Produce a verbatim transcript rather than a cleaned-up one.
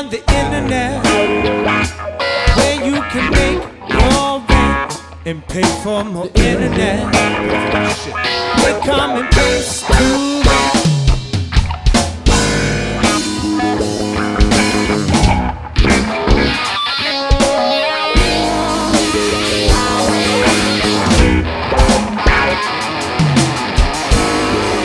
on the internet where you can make more rent and pay for more internet. They come and paste to